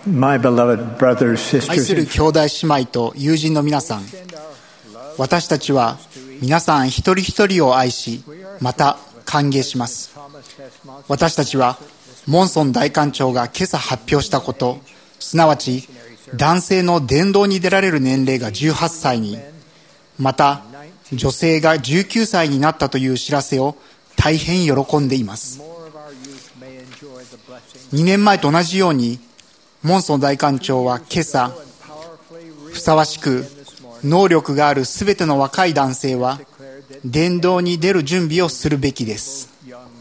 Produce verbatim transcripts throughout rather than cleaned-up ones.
My beloved brothers, 愛 sisters, する and 兄弟姉妹と友人の皆さん、私たちは皆さん一人一人を愛し、また歓迎します。私たちはモンソン大官長が今朝発表したこと、すなわち男性の伝道に出られる年齢がじゅうはっさいに、また女性がじゅうきゅうさいになったという知らせを大変喜んでいます。にねんまえと同じように、モンソン大官長は今朝、ふさわしく能力があるすべての若い男性は伝道に出る準備をするべきです。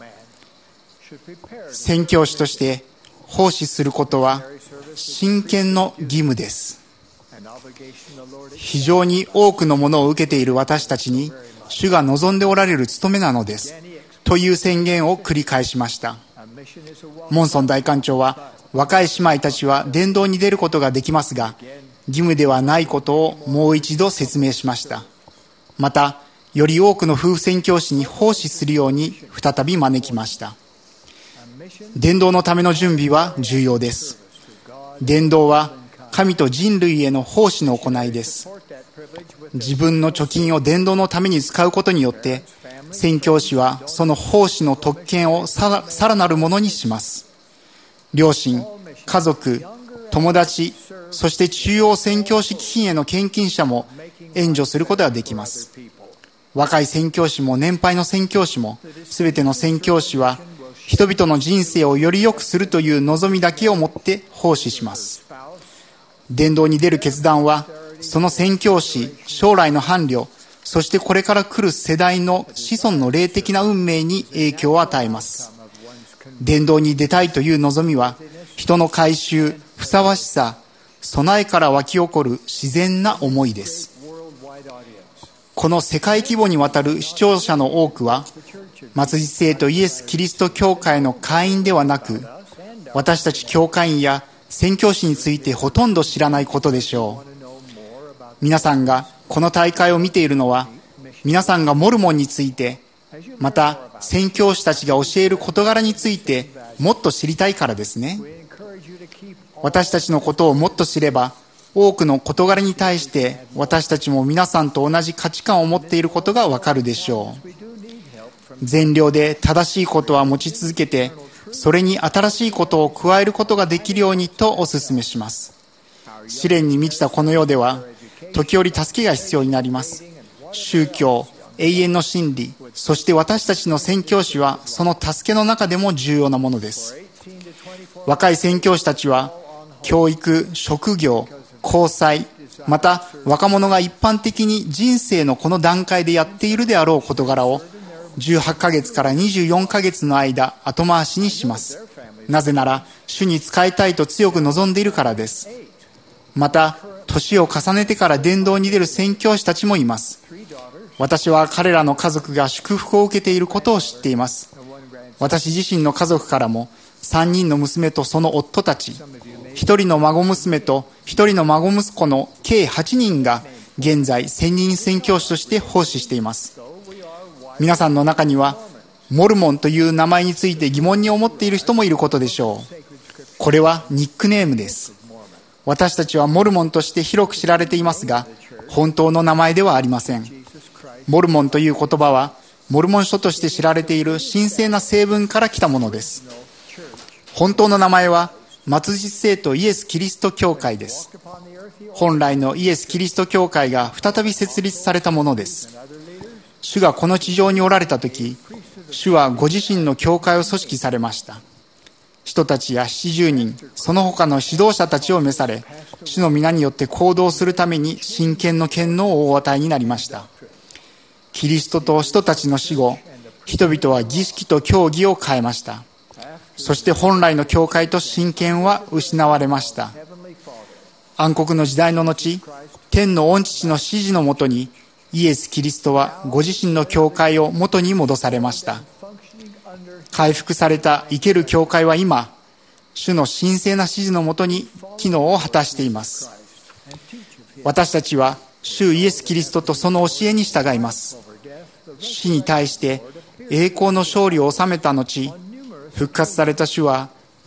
宣教師として奉仕することは真剣の義務です。非常に多くのものを受けている私たちに主が望んでおられる務めなのですという宣言を繰り返しました。モンソン大官長は、若い姉妹たちは伝道に出ることができますが、義務ではないことをもう一度説明しました。また、より多くの夫婦宣教師に奉仕するように再び招きました。伝道のための準備は重要です。伝道は神と人類への奉仕の行いです。自分の貯金を伝道のために使うことによって、宣教師はその奉仕の特権をさら、さらなるものにします。両親、家族、友達、そして中央宣教師基金への献金者も援助することができます。若い宣教師も年配の宣教師も、すべての宣教師は人々の人生をより良くするという望みだけを持って奉仕します。伝道に出る決断は、その宣教師、将来の伴侶、そしてこれから来る世代の子孫の霊的な運命に影響を与えます。伝道に出たいという望みは、人の改宗、ふさわしさ、備えから湧き起こる自然な思いです。この世界規模にわたる視聴者の多くは、末日聖とイエス・キリスト教会の会員ではなく、私たち教会員や宣教師についてほとんど知らないことでしょう。皆さんがこの大会を見ているのは、皆さんがモルモンについて、また宣教師たちが教える事柄についてもっと知りたいからですね。私たちのことをもっと知れば、多くの事柄に対して私たちも皆さんと同じ価値観を持っていることがわかるでしょう。善良で正しいことは持ち続けて、それに新しいことを加えることができるようにとお勧めします。試練に満ちたこの世では、時折助けが必要になります。宗教、永遠の真理、そして私たちの宣教師はその助けの中でも重要なものです。若い宣教師たちは教育、職業、交際、また若者が一般的に人生のこの段階でやっているであろう事柄をじゅうはちかげつからにじゅうよんかげつの間後回しにします。なぜなら主に仕えたいと強く望んでいるからです。また年を重ねてから伝道に出る宣教師たちもいます。私は彼らの家族が祝福を受けていることを知っています。私自身の家族からもさんにんの娘とその夫たち、ひとりの孫娘とひとりの孫息子の計はちにんが現在専任宣教師として奉仕しています。皆さんの中にはモルモンという名前について疑問に思っている人もいることでしょう。これはニックネームです。私たちはモルモンとして広く知られていますが、本当の名前ではありません。モルモンという言葉はモルモン書として知られている神聖な成分から来たものです。本当の名前は末日聖とイエス・キリスト教会です。本来のイエス・キリスト教会が再び設立されたものです。主がこの地上におられたとき、主はご自身の教会を組織されました。人たちや七十人、その他の指導者たちを召され、主の皆によって行動するために真剣の権能をお与えになりました。キリストと人たちの死後、人々は儀式と教義を変えました。そして本来の教会と真剣は失われました。暗黒の時代の後、天の御父の指示のもとに、イエス・キリストはご自身の教会を元に戻されました。回復された生ける教会は今、主の神聖な指示のもとに機能を果たしています。私たちは主イエス・キリストとその教えに従います。死に対して栄光の勝利を収めた後、復活された主は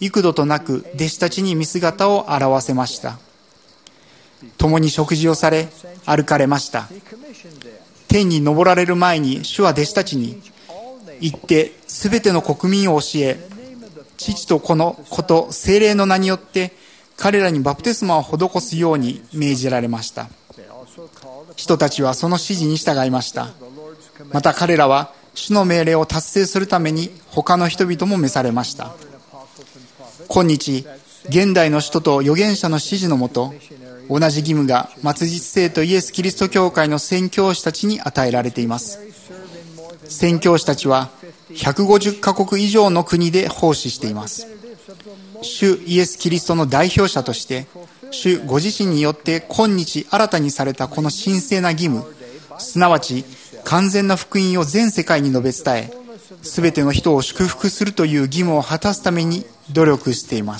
幾度となく弟子たちに見姿を現せました。共に食事をされ、歩かれました。天に昇られる前に主は弟子たちに、行ってすべての国民を教え、父と子の子と聖霊の名によって彼らにバプテスマを施すように命じられました。人たちはその指示に従いました。また彼らは主の命令を達成するために他の人々も召されました。今日、現代の使徒と預言者の指示のもと、同じ義務が末日聖徒イエス・キリスト教会の宣教師たちに与えられています。宣教師たちはひゃくごじゅっカ国以上の国で奉仕しています。主イエス・キリストの代表者として、主ご自身によって今日新たにされたこの神聖な義務、すなわち完全な福音を全世界に述べ伝え、すべての人を祝福するという義務を果たすために努力しています。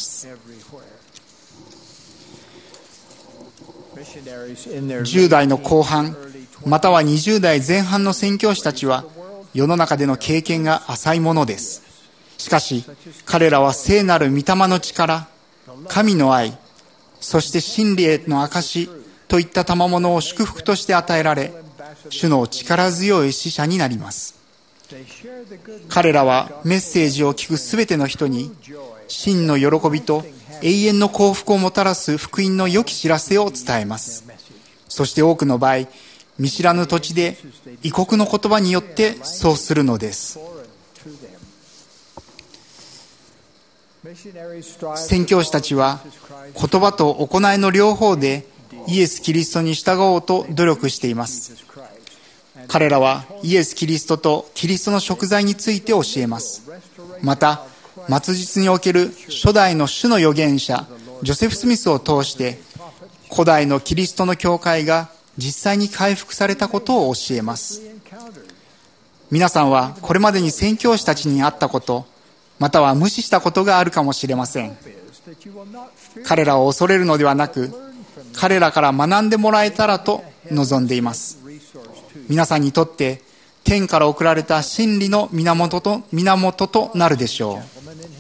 じゅう代の後半、またはにじゅう代前半の宣教師たちは、世の中での経験が浅いものです。しかし、彼らは聖なる御霊の力、神の愛、そして真理への証といった賜物を祝福として与えられ、主の力強い使者になります。彼らはメッセージを聞くすべての人に、真の喜びと永遠の幸福をもたらす福音の良き知らせを伝えます。そして多くの場合、見知らぬ土地で異国の言葉によってそうするのです。宣教師たちは言葉と行いの両方でイエス・キリストに従おうと努力しています。彼らはイエス・キリストとキリストの贖罪について教えます。また、末日における初代の主の預言者ジョセフ・スミスを通して古代のキリストの教会が実際に回復されたことを教えます。皆さんはこれまでに宣教師たちに会ったこと、または無視したことがあるかもしれません。彼らを恐れるのではなく、彼らから学んでもらえたらと望んでいます。皆さんにとって天から送られた真理の源と源となるでしょう。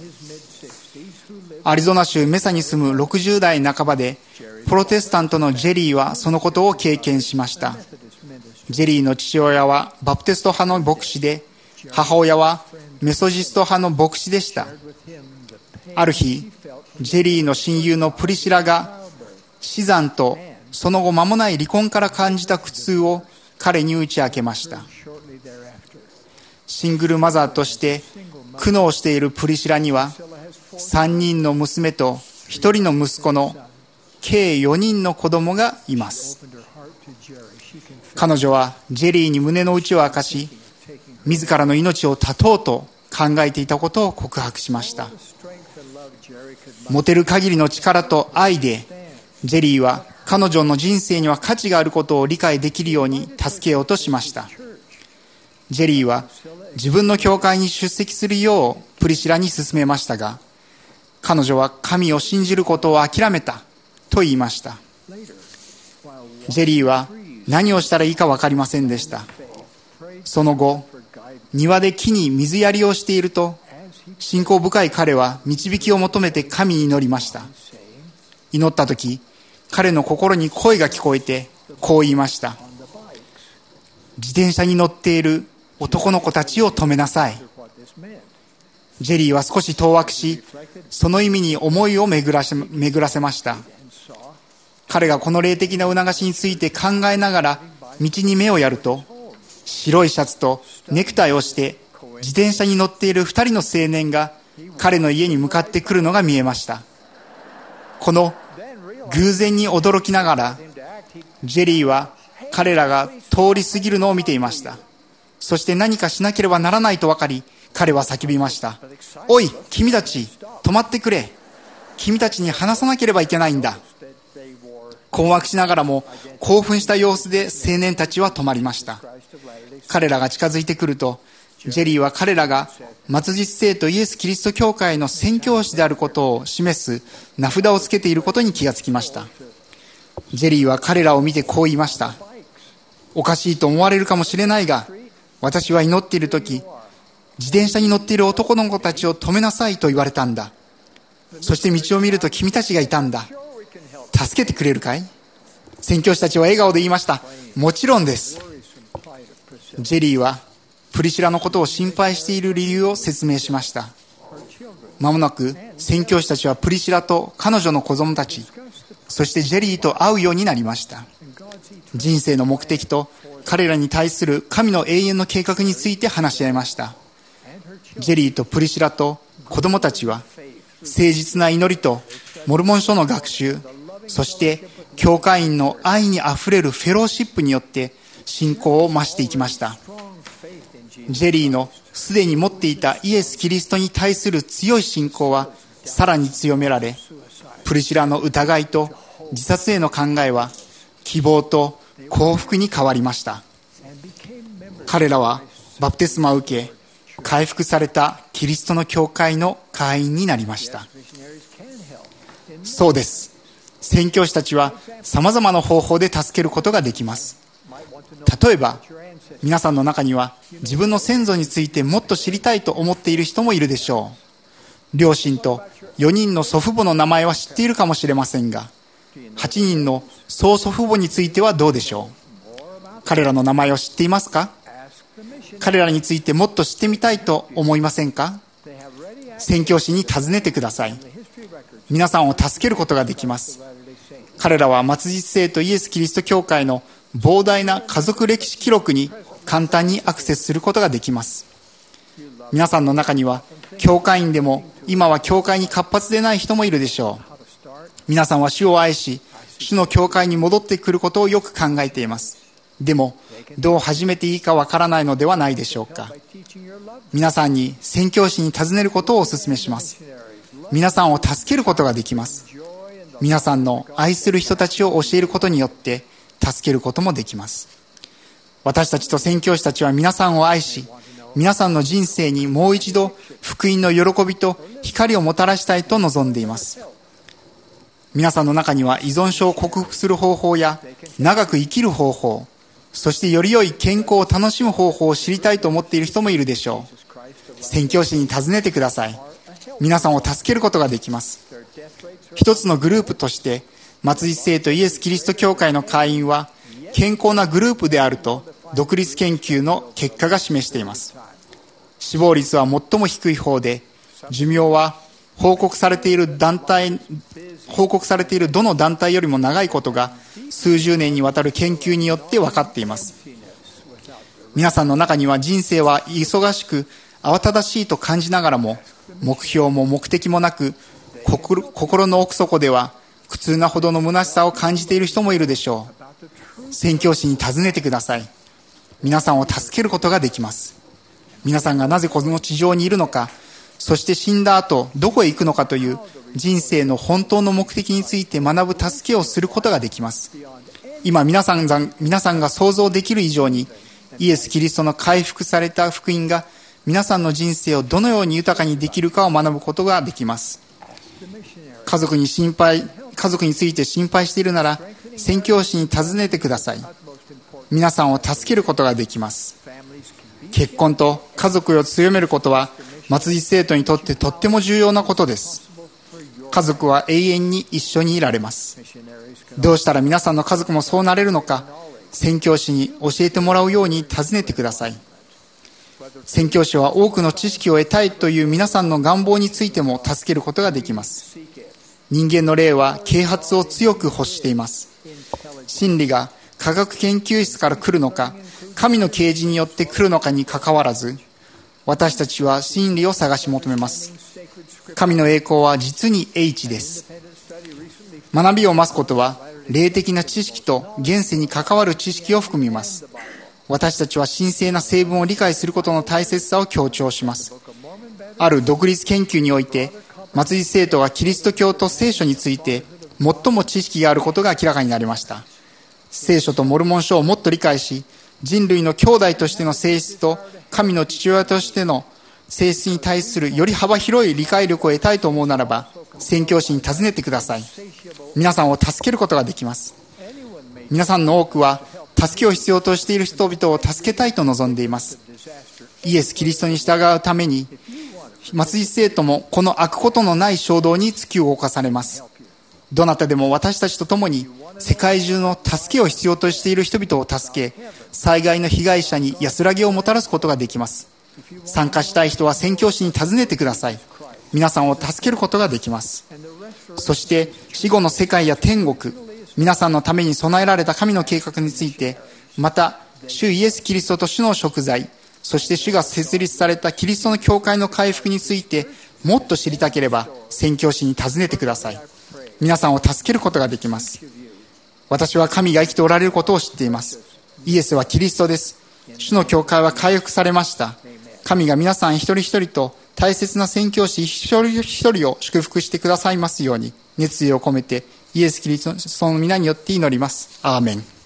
アリゾナ州メサに住むろくじゅう代半ばでプロテスタントのジェリーはそのことを経験しました。ジェリーの父親はバプテスト派の牧師で、母親はメソジスト派の牧師でした。ある日、ジェリーの親友のプリシラが死産とその後間もない離婚から感じた苦痛を彼に打ち明けました。シングルマザーとして苦悩しているプリシラにはさんにんの娘とひとりの息子の計よにんの子供がいます。彼女はジェリーに胸の内を明かし、自らの命を絶とうと考えていたことを告白しました。持てる限りの力と愛でジェリーは彼女の人生には価値があることを理解できるように助けようとしました。ジェリーは自分の教会に出席するようプリシラに勧めましたが、彼女は神を信じることを諦めたと言いました。ジェリーは何をしたらいいか分かりませんでした。その後、庭で木に水やりをしていると、信仰深い彼は導きを求めて神に祈りました。祈ったとき、彼の心に声が聞こえてこう言いました。自転車に乗っている男の子たちを止めなさい。ジェリーは少し当惑し、その意味に思いを巡らし、巡らせました。彼がこの霊的な促しについて考えながら道に目をやると、白いシャツとネクタイをして自転車に乗っている二人の青年が彼の家に向かってくるのが見えました。この偶然に驚きながら、ジェリーは彼らが通り過ぎるのを見ていました。そして何かしなければならないと分かり、彼は叫びました。おい、君たち、止まってくれ。君たちに話さなければいけないんだ。困惑しながらも興奮した様子で青年たちは止まりました。彼らが近づいてくると、ジェリーは彼らが末日聖徒イエス・キリスト教会の宣教師であることを示す名札をつけていることに気がつきました。ジェリーは彼らを見てこう言いました。おかしいと思われるかもしれないが、私は祈っているとき、自転車に乗っている男の子たちを止めなさいと言われたんだ。 そして道を見ると君たちがいたんだ。助けてくれるかい？宣教師たちは笑顔で言いました。もちろんです。ジェリーはプリシラのことを心配している理由を説明しました。まもなく宣教師たちはプリシラと彼女の子供たち、そしてジェリーと会うようになりました。人生の目的と彼らに対する神の永遠の計画について話し合いました。ジェリーとプリシラと子供たちは誠実な祈りとモルモン書の学習、そして教会員の愛にあふれるフェローシップによって信仰を増していきました。ジェリーのすでに持っていたイエス・キリストに対する強い信仰はさらに強められ、プリシラの疑いと自殺への考えは希望と幸福に変わりました。彼らはバプテスマを受け、回復されたキリストの教会の会員になりました。そうです。宣教師たちは様々な方法で助けることができます。例えば、皆さんの中には自分の先祖についてもっと知りたいと思っている人もいるでしょう。両親とよにんの祖父母の名前は知っているかもしれませんが、はちにんの曽祖父母についてはどうでしょう。彼らの名前を知っていますか？彼らについてもっと知ってみたいと思いませんか？宣教師に尋ねてください。皆さんを助けることができます。彼らは末日聖とイエス・キリスト教会の膨大な家族歴史記録に簡単にアクセスすることができます。皆さんの中には教会員でも今は教会に活発でない人もいるでしょう。皆さんは主を愛し、主の教会に戻ってくることをよく考えています。でもどう始めていいかわからないのではないでしょうか。皆さんに宣教師に尋ねることをお勧めします。皆さんを助けることができます。皆さんの愛する人たちを教えることによって助けることもできます。私たちと宣教師たちは皆さんを愛し、皆さんの人生にもう一度福音の喜びと光をもたらしたいと望んでいます。皆さんの中には依存症を克服する方法や長く生きる方法、そしてより良い健康を楽しむ方法を知りたいと思っている人もいるでしょう。宣教師に尋ねてください。皆さんを助けることができます。一つのグループとして末日聖とイエス・キリスト教会の会員は健康なグループであると独立研究の結果が示しています。死亡率は最も低い方で、寿命は報告されている団体報告されているどの団体よりも長いことが数十年にわたる研究によって分かっています。皆さんの中には人生は忙しく慌ただしいと感じながらも、目標も目的もなく、心の奥底では苦痛なほどの虚しさを感じている人もいるでしょう。宣教師に尋ねてください。皆さんを助けることができます。皆さんがなぜこの地上にいるのか、そして死んだ後どこへ行くのかという人生の本当の目的について学ぶ助けをすることができます。今皆さんが、皆さんが想像できる以上に、イエス・キリストの回復された福音が皆さんの人生をどのように豊かにできるかを学ぶことができます。家族に心配、家族について心配しているなら、宣教師に尋ねてください。皆さんを助けることができます。結婚と家族を強めることは末日聖徒にとってとっても重要なことです。家族は永遠に一緒にいられます。どうしたら皆さんの家族もそうなれるのか、宣教師に教えてもらうように尋ねてください。宣教師は多くの知識を得たいという皆さんの願望についても助けることができます。人間の霊は啓発を強く欲しています。真理が科学研究室から来るのか、神の啓示によって来るのかにかかわらず、私たちは真理を探し求めます。神の栄光は実に英知です。学びを増すことは霊的な知識と現世に関わる知識を含みます。私たちは神聖な成分を理解することの大切さを強調します。ある独立研究において、末日聖徒がキリスト教と聖書について最も知識があることが明らかになりました。聖書とモルモン書をもっと理解し、人類の兄弟としての性質と神の父親としての性質に対するより幅広い理解力を得たいと思うならば、宣教師に尋ねてください。皆さんを助けることができます。皆さんの多くは助けを必要としている人々を助けたいと望んでいます。イエス・キリストに従うために松井生徒もこの開くことのない衝動に突き動かされます。どなたでも私たちと共に世界中の助けを必要としている人々を助け、災害の被害者に安らぎをもたらすことができます。参加したい人は宣教師に尋ねてください。皆さんを助けることができます。そして死後の世界や天国、皆さんのために備えられた神の計画について、また主イエス・キリストと主の贖罪、そして主が設立されたキリストの教会の回復についてもっと知りたければ、宣教師に尋ねてください。皆さんを助けることができます。私は神が生きておられることを知っています。イエスはキリストです。主の教会は回復されました。神が皆さん一人一人と大切な宣教師一人一人を祝福してくださいますように、熱意を込めてイエス・キリストの皆によって祈ります。アーメン。